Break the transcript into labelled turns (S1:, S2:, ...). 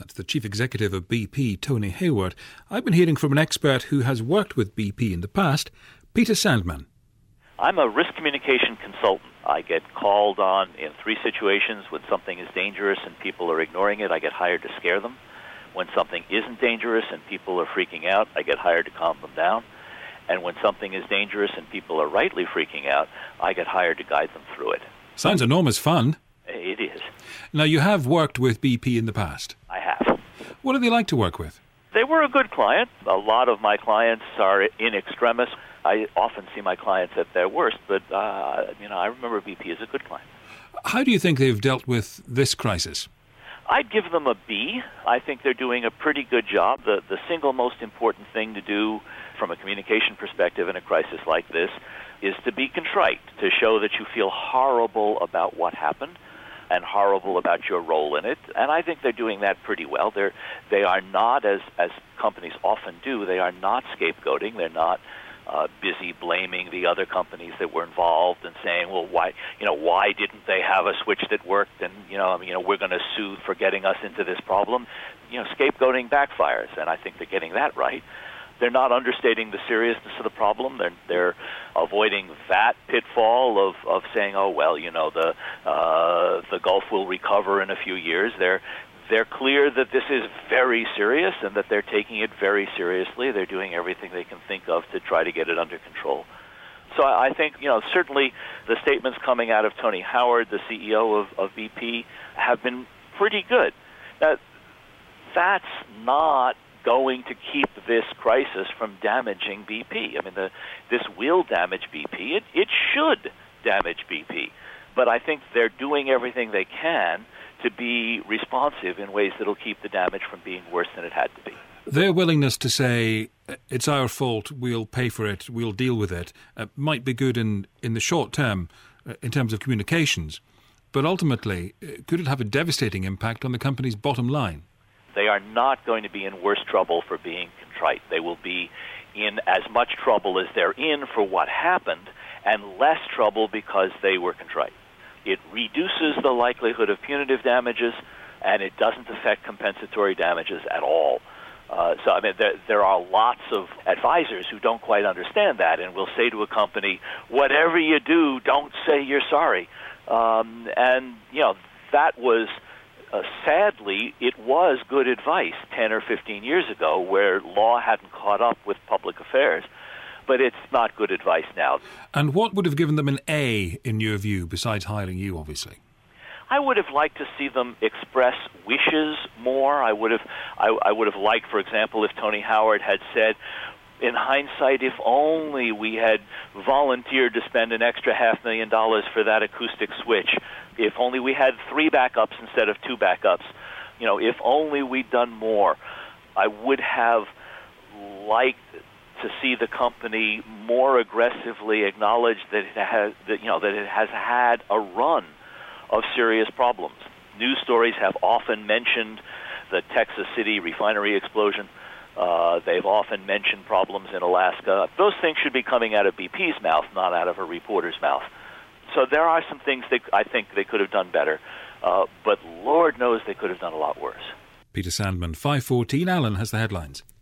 S1: That's the Chief Executive of BP, Tony Hayward. I've been hearing from an expert who has worked with BP in the past, Peter Sandman.
S2: I'm a risk communication consultant. I get called on in 3 situations. When something is dangerous and people are ignoring it, I get hired to scare them. When something isn't dangerous and people are freaking out, I get hired to calm them down. And when something is dangerous and people are rightly freaking out, I get hired to guide them through it.
S1: Sounds enormous fun.
S2: It is.
S1: Now, you have worked with BP in the past.
S2: I have.
S1: What do they like to work with?
S2: They were a good client. A lot of my clients are in extremis. I often see my clients at their worst, but I remember BP as a good client.
S1: How do you think they've dealt with this crisis?
S2: I'd give them a B. I think they're doing a pretty good job. The single most important thing to do from a communication perspective in a crisis like this is to be contrite, to show that you feel horrible about what happened and horrible about your role in it. And I think they're doing that pretty well. They are not, as companies often do, they are not scapegoating. They're not busy blaming the other companies that were involved and saying, well, why didn't they have a switch that worked? And we're going to sue for getting us into this problem. Scapegoating backfires, and I think they're getting that right. They're not understating the seriousness of the problem. They're avoiding that pitfall of saying, oh well, the Gulf will recover in a few years. They're clear that this is very serious and that they're taking it very seriously. They're doing everything they can think of to try to get it under control. So I think, certainly the statements coming out of Tony Hayward, the CEO of BP, have been pretty good. Now, that's not going to keep this crisis from damaging BP. I mean, this will damage BP. It should damage BP. But I think they're doing everything they can to be responsive in ways that will keep the damage from being worse than it had to be.
S1: Their willingness to say, it's our fault, we'll pay for it, we'll deal with it, might be good in the short term in terms of communications. But ultimately, could it have a devastating impact on the company's bottom line?
S2: They are not going to be in worse trouble for being contrite. They will be in as much trouble as they're in for what happened and less trouble because they were contrite. It reduces the likelihood of punitive damages, and it doesn't affect compensatory damages at all. There are lots of advisors who don't quite understand that and will say to a company, whatever you do, don't say you're sorry. That was... sadly, it was good advice 10 or 15 years ago where law hadn't caught up with public affairs, but it's not good advice now.
S1: And what would have given them an A, in your view, besides hiring you, obviously?
S2: I would have liked to see them express wishes more. I would have liked, for example, if Tony Hayward had said, in hindsight, if only we had volunteered to spend an extra $500,000 for that acoustic switch, if only we had 3 backups instead of 2 backups, if only we'd done more. I would have liked to see the company more aggressively acknowledge that it has had a run of serious problems. News stories have often mentioned the Texas City refinery explosion. They've often mentioned problems in Alaska. Those things should be coming out of BP's mouth, not out of a reporter's mouth. So there are some things that I think they could have done better, but Lord knows they could have done a lot worse.
S1: Peter Sandman, 5:14. Alan has the headlines.